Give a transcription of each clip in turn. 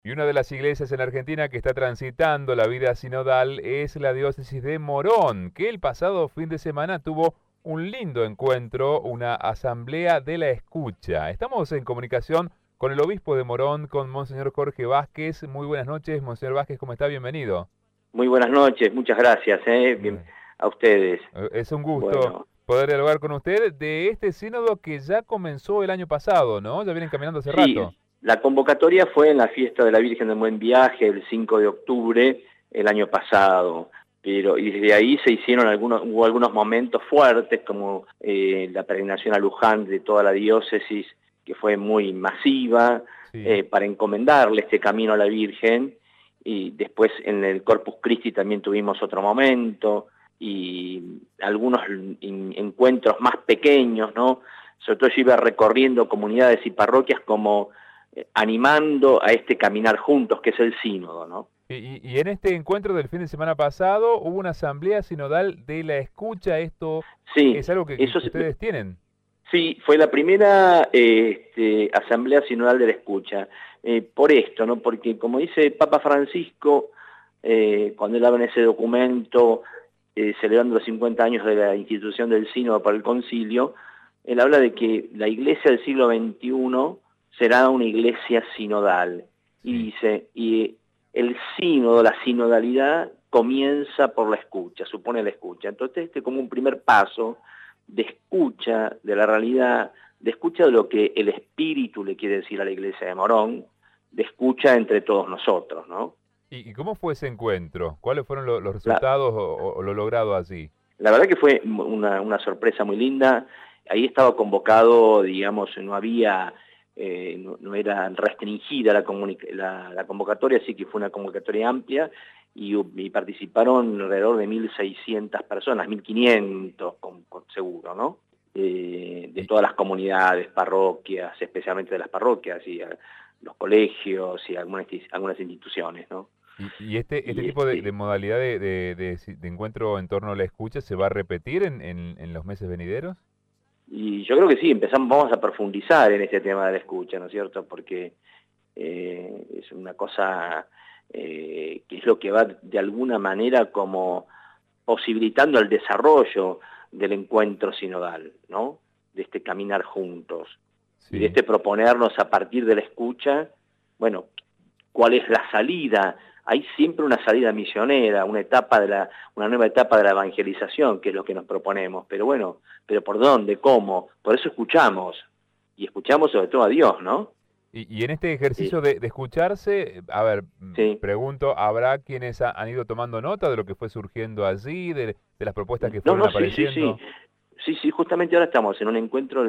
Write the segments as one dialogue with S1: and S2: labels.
S1: Y una de las iglesias en Argentina que está transitando la vida sinodal es la diócesis de Morón, que el pasado fin de semana tuvo un lindo encuentro, una asamblea de la escucha. Estamos en comunicación con el obispo de Morón, con Monseñor Jorge Vázquez. Muy buenas noches, Monseñor Vázquez, ¿cómo está? Bienvenido.
S2: Muy buenas noches, muchas gracias, bien,
S1: Bueno,
S2: a ustedes.
S1: es un gusto
S2: Bueno,
S1: poder dialogar con usted de este sínodo que ya comenzó el año pasado, ¿no? Ya vienen caminando hace
S2: sí,
S1: rato.
S2: la convocatoria fue en la fiesta de la Virgen del Buen Viaje, el 5 de octubre el año pasado, pero y desde ahí se hicieron hubo algunos momentos fuertes, como la peregrinación a Luján de toda la diócesis, que fue muy masiva,
S1: Sí.
S2: para encomendarle este camino a la Virgen, y después en el Corpus Christi también tuvimos otro momento, y algunos encuentros más pequeños, ¿no? Sobre todo yo iba recorriendo comunidades y parroquias como animando a este caminar juntos, que es el sínodo, ¿no?
S1: Y en este encuentro del fin de semana pasado hubo una asamblea sinodal de la escucha. ¿Esto
S2: Sí,
S1: es algo que
S2: eso
S1: ustedes tienen?
S2: sí, fue la primera asamblea sinodal de la escucha. Por esto, ¿no? Porque como dice Papa Francisco, cuando él habla en ese documento, celebrando los 50 años de la institución del sínodo para el concilio, él habla de que la iglesia del siglo XXI será una iglesia sinodal. Y
S1: Sí.
S2: dice, y el sínodo, la sinodalidad, comienza por la escucha, supone la escucha. Entonces, este es como un primer paso de escucha de la realidad, de escucha de lo que el espíritu le quiere decir a la iglesia de Morón, de escucha entre todos nosotros, ¿no?
S1: ¿Y cómo fue ese encuentro? ¿Cuáles fueron los
S2: La,
S1: resultados o lo logrado allí?
S2: la verdad que fue una sorpresa muy linda. Ahí estaba convocado, digamos, no había, no era restringida la convocatoria, así que fue una convocatoria amplia y participaron alrededor de 1.600 personas, 1.500 con seguro, ¿no? De
S1: Y,
S2: todas las comunidades, parroquias, especialmente de las parroquias y los colegios y algunas instituciones, ¿no?
S1: y este
S2: Y
S1: tipo de modalidad de encuentro en torno a la escucha se va a repetir en los meses venideros.
S2: Y yo creo que sí, vamos a profundizar en este tema de la escucha, ¿no es cierto? Porque es una cosa que es lo que va de alguna manera como posibilitando el desarrollo del encuentro sinodal, ¿no? De este caminar juntos y de
S1: Sí.
S2: este proponernos a partir de la escucha, bueno, cuál es la salida. Hay siempre una salida misionera, una nueva etapa de la evangelización, que es lo que nos proponemos. Pero bueno, ¿pero por dónde? ¿Cómo? Por eso escuchamos. Y escuchamos sobre todo a Dios, ¿no?
S1: Y en este ejercicio
S2: Eh,
S1: de escucharse, a ver,
S2: sí.
S1: pregunto, ¿habrá quienes han ido tomando nota de lo que fue surgiendo allí, de las propuestas que
S2: No,
S1: fueron
S2: no, sí, sí, sí.
S1: apareciendo?
S2: Sí, sí, justamente ahora estamos en un encuentro,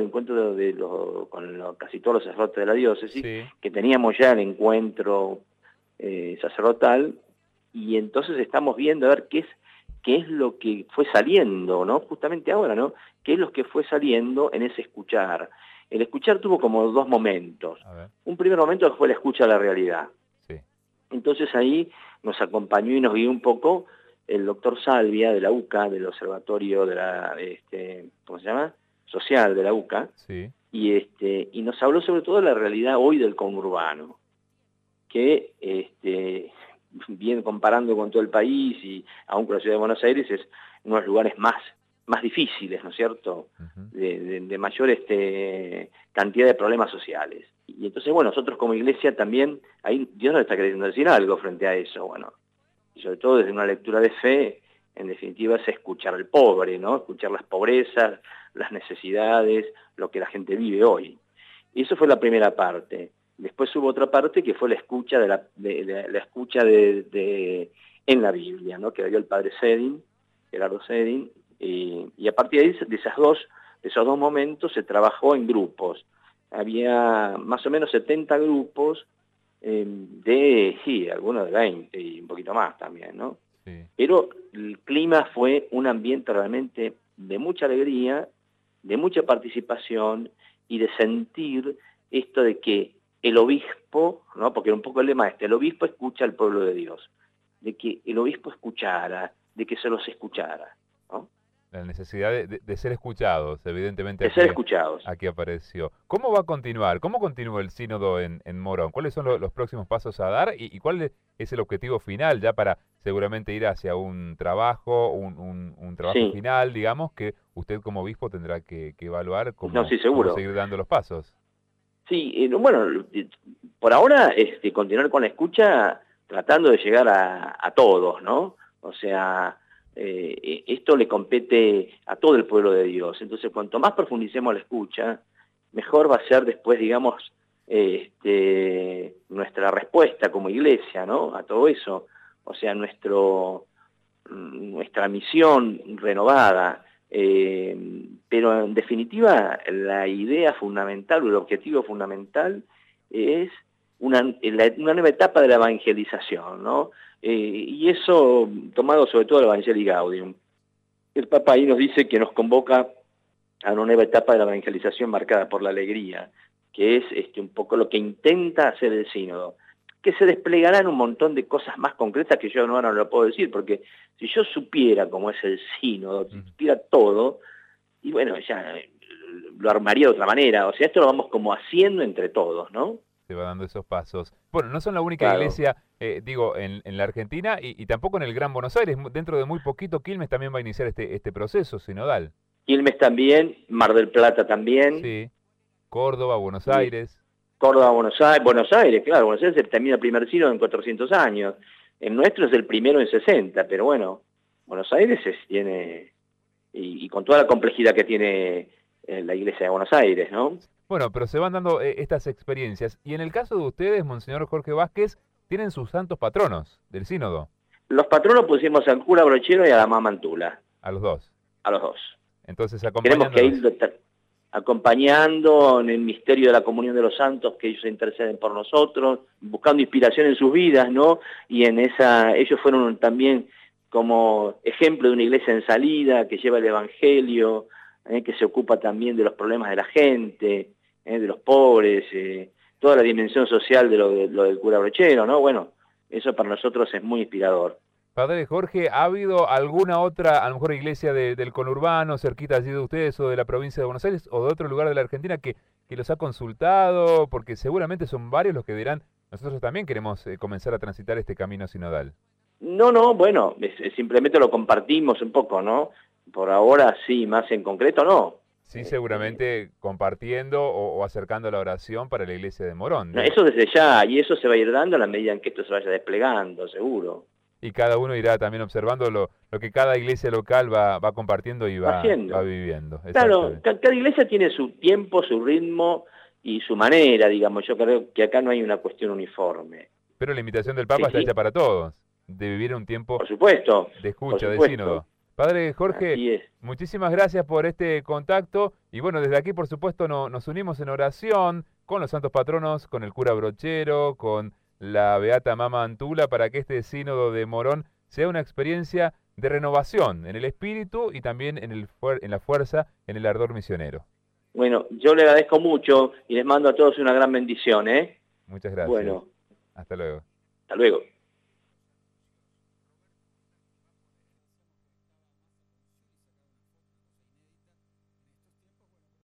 S2: con casi todos los sacerdotes de la diócesis,
S1: Sí.
S2: que teníamos ya el encuentro sacerdotal, y entonces estamos viendo a ver qué es lo que fue saliendo, ¿no? Justamente ahora, ¿no? ¿Qué es lo que fue saliendo en ese escuchar? El escuchar tuvo como dos momentos.
S1: A ver,
S2: Un primer momento fue la escucha a la realidad.
S1: sí,
S2: Entonces ahí nos acompañó y nos guió un poco el doctor Salvia de la UCA, del Observatorio de la, ¿cómo se llama? Social de la UCA,
S1: sí,
S2: y nos habló sobre todo de la realidad hoy del conurbano, que bien comparando con todo el país y aún con la ciudad de Buenos Aires es uno de los lugares más difíciles, ¿no es cierto?,
S1: ujú,
S2: de mayor cantidad de problemas sociales. Y entonces, bueno, nosotros como iglesia también, ahí Dios nos está queriendo decir algo frente a eso, bueno, y sobre todo desde una lectura de fe, en definitiva es escuchar al pobre, ¿no? Escuchar las pobrezas, las necesidades, lo que la gente vive hoy. Y eso fue la primera parte. Después hubo otra parte que fue la escucha la escucha en la Biblia, ¿no? Que dio el padre Sedin, Gerardo Sedin, y a partir de, de esos dos momentos se trabajó en grupos. Había más o menos 70 grupos, sí, algunos de 20 y un poquito más también, ¿no?
S1: sí.
S2: Pero el clima fue un ambiente realmente de mucha alegría, de mucha participación y de sentir esto de que el obispo, ¿no? Porque era un poco el lema el obispo escucha al pueblo de Dios, de que el obispo escuchara, de que se los escuchara, ¿no?
S1: La necesidad de ser escuchados, evidentemente
S2: de ser escuchados.
S1: aquí apareció. ¿Cómo va a continuar? ¿Cómo continúa el sínodo en Morón? ¿Cuáles son los próximos pasos a dar y cuál es el objetivo final ya para seguramente ir hacia un trabajo, un trabajo
S2: Sí,
S1: final, digamos, que usted como obispo tendrá que evaluar
S2: no, sí,
S1: cómo
S2: seguro.
S1: seguir dando los pasos?
S2: Sí, bueno, por ahora continuar con la escucha tratando de llegar a todos, ¿no? O sea, esto le compete a todo el pueblo de Dios. Entonces, cuanto más profundicemos la escucha, mejor va a ser después, digamos, nuestra respuesta como iglesia, ¿no? A todo eso. O sea, nuestra misión renovada. Pero en definitiva, la idea fundamental o el objetivo fundamental es una nueva etapa de la evangelización, ¿no? Y eso tomado sobre todo del Evangelii Gaudium. El Papa ahí nos dice que nos convoca a una nueva etapa de la evangelización marcada por la alegría, que es un poco lo que intenta hacer el sínodo, que se desplegarán un montón de cosas más concretas que yo ahora no lo puedo decir, porque si yo supiera cómo es el sínodo, si supiera todo, y bueno, ya lo armaría de otra manera. O sea, esto lo vamos como haciendo entre todos, ¿no?
S1: Se va dando esos pasos. Bueno, no son la única
S2: Claro.
S1: iglesia, digo, en la Argentina y tampoco en el Gran Buenos Aires. Dentro de muy poquito Quilmes también va a iniciar este proceso sinodal.
S2: Quilmes también, Mar del Plata también,
S1: Sí, Córdoba, Buenos
S2: y
S1: Aires.
S2: Córdoba, Buenos Aires, claro, Buenos Aires termina el primer sínodo en 400 años. El nuestro es el primero en 60, pero bueno, Buenos Aires tiene, y con toda la complejidad que tiene la iglesia de Buenos Aires, ¿no?
S1: Bueno, pero se van dando estas experiencias. Y en el caso de ustedes, Monseñor Jorge Vázquez, tienen sus santos patronos del sínodo,
S2: Los patronos pusimos al cura Brochero y a la mamá Mantula,
S1: a los dos.
S2: a los dos.
S1: Entonces,
S2: Queremos que
S1: acompañándolos.
S2: ir acompañando en el misterio de la comunión de los santos, que ellos interceden por nosotros, buscando inspiración en sus vidas, ¿no? Y en ellos fueron también como ejemplo de una iglesia en salida, que lleva el evangelio, que se ocupa también de los problemas de la gente, de los pobres, toda la dimensión social de lo del cura Brochero, ¿no? Bueno, eso para nosotros es muy inspirador.
S1: Padre Jorge, ¿ha habido alguna otra, a lo mejor iglesia del conurbano, cerquita allí de ustedes o de la provincia de Buenos Aires o de otro lugar de la Argentina que los ha consultado? Porque seguramente son varios los que dirán, nosotros también queremos comenzar a transitar este camino sinodal.
S2: No, bueno, simplemente lo compartimos un poco, ¿no? Por ahora sí, más en concreto no.
S1: Sí, seguramente compartiendo o acercando la oración para la iglesia de Morón.
S2: No, eso desde ya, y eso se va a ir dando a la medida en que esto se vaya desplegando, seguro.
S1: Y cada uno irá también observando lo que cada iglesia local va compartiendo y
S2: Va
S1: va
S2: haciendo.
S1: viviendo.
S2: Claro,
S1: Exactamente.
S2: cada iglesia tiene su tiempo, su ritmo y su manera, digamos. Yo creo que acá no hay una cuestión uniforme.
S1: Pero la invitación del Papa está
S2: Sí,
S1: hecha para todos, de vivir un tiempo
S2: por supuesto,
S1: de
S2: por
S1: escucha, de
S2: supuesto.
S1: sínodo. Padre Jorge,
S2: Así es.
S1: muchísimas gracias por este contacto y bueno, desde aquí por supuesto nos unimos en oración con los santos patronos, con el cura Brochero, con la beata Mama Antula para que este sínodo de Morón sea una experiencia de renovación en el espíritu y también en la fuerza, en el ardor misionero.
S2: Bueno, yo le agradezco mucho y les mando a todos una gran bendición, ¿eh?
S1: Muchas gracias.
S2: Bueno,
S1: Hasta luego.
S2: hasta luego.